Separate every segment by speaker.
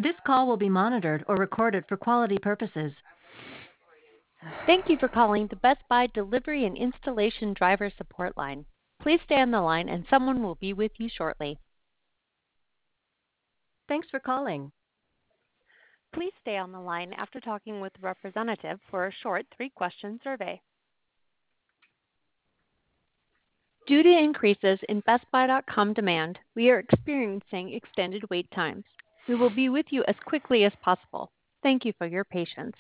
Speaker 1: This call will be monitored or recorded for quality purposes.
Speaker 2: Thank you for calling the Best Buy Delivery and Installation Driver Support Line. Please stay on the line and someone will be with you shortly.
Speaker 1: Thanks for calling.
Speaker 2: Please stay on the line after talking with a representative for a short 3-question survey. Due to increases in BestBuy.com demand, we are experiencing extended wait times. We will be with you as quickly as possible. Thank you for your patience.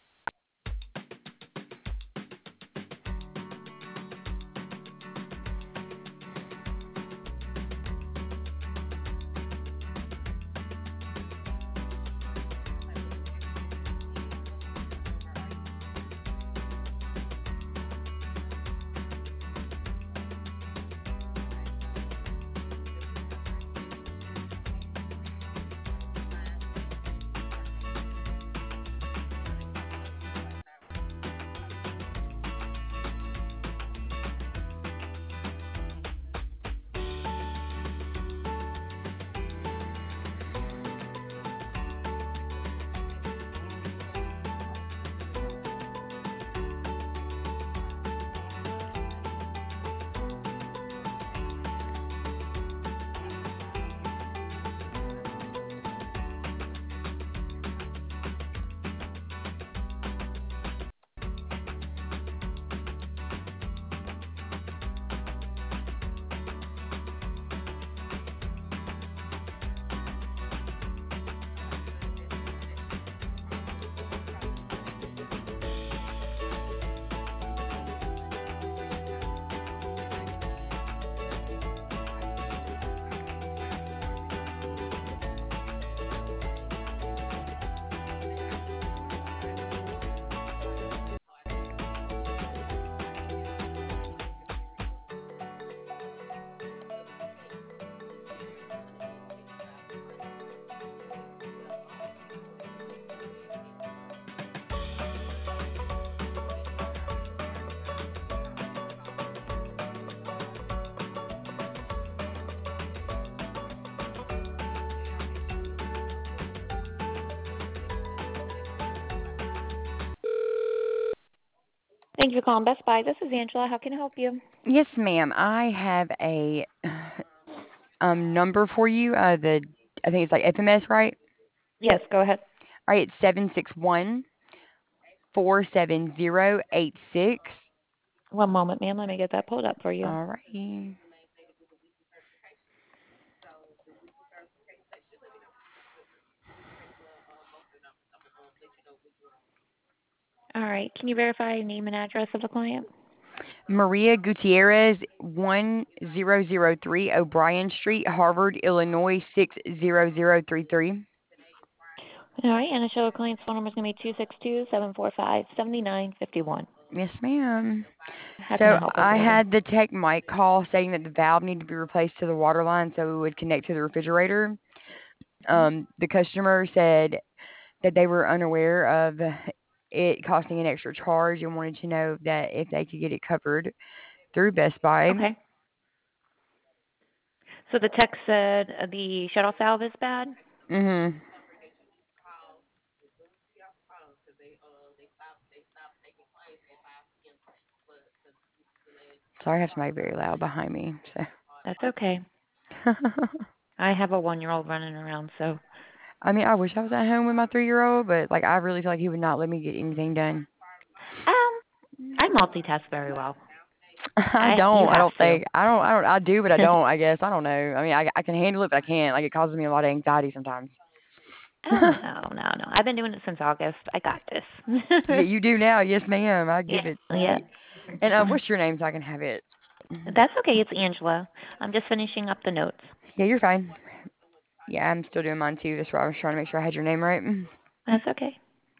Speaker 3: Thank you for calling Best Buy. This is Angela. How can I help you?
Speaker 4: Yes, ma'am. I have a number for you. I think it's like FMS, right?
Speaker 3: Yes, go ahead.
Speaker 4: All right, it's 761-470-86.
Speaker 3: One moment, ma'am. Let me get that pulled up for you.
Speaker 4: All right.
Speaker 3: All right. Can you verify name and address of the client?
Speaker 4: Maria Gutierrez, 1003 O'Brien Street, Harvard, Illinois, 60033.
Speaker 3: All right. And the show client's phone number is going to be 262-745-7951.
Speaker 4: Yes, ma'am.
Speaker 3: How can
Speaker 4: So
Speaker 3: I help her
Speaker 4: I
Speaker 3: today?
Speaker 4: had the tech mic call saying that the valve needed to be replaced to the water line so it would connect to the refrigerator. The customer said that they were unaware of it costing an extra charge and wanted to know that if they could get it covered through Best Buy.
Speaker 3: Okay. So the text said the shutoff valve is bad?
Speaker 4: Mhm. Sorry, I have somebody very loud behind me. So.
Speaker 3: That's okay. I have a 1-year-old running around, so.
Speaker 4: I mean, I wish I was at home with my 3-year-old, but like I really feel like he would not let me get anything done.
Speaker 3: I multitask very well.
Speaker 4: I
Speaker 3: You
Speaker 4: don't. I
Speaker 3: have
Speaker 4: don't
Speaker 3: to.
Speaker 4: think. I don't. I don't. I do, but I don't. I guess. I don't know. I mean, I can handle it, but I can't. Like it causes me a lot of anxiety sometimes.
Speaker 3: Oh, no. I've been doing it since August. I got
Speaker 4: Yeah,
Speaker 3: this.
Speaker 4: you do now. Yes, ma'am. I
Speaker 3: Yeah,
Speaker 4: give it.
Speaker 3: yeah.
Speaker 4: And what's your name so I can have it?
Speaker 3: That's okay. It's Angela. I'm just finishing up the notes.
Speaker 4: Yeah, you're fine. Yeah, I'm still doing mine too. That's why I was trying to make sure I had your name right.
Speaker 3: That's okay.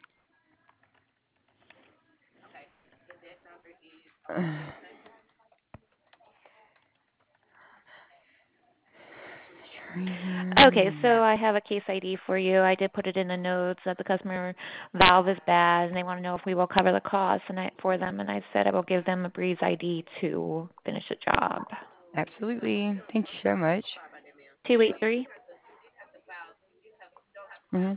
Speaker 3: Okay, so I have a case ID for you. I did put it in the notes that the customer valve is bad, and they want to know if we will cover the cost for them. And I said I will give them a Breeze ID to finish the job.
Speaker 4: Absolutely. Thank you so much.
Speaker 3: 283.
Speaker 4: Mhm.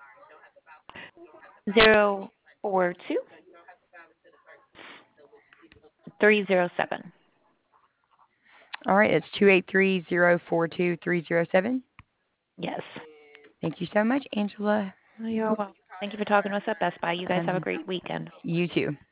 Speaker 3: 042-307.
Speaker 4: All right, it's 283-042-307.
Speaker 3: Yes.
Speaker 4: Thank you so much, Angela.
Speaker 3: You're welcome. Thank you for talking to us at Best Buy. You guys have a great weekend.
Speaker 4: You too.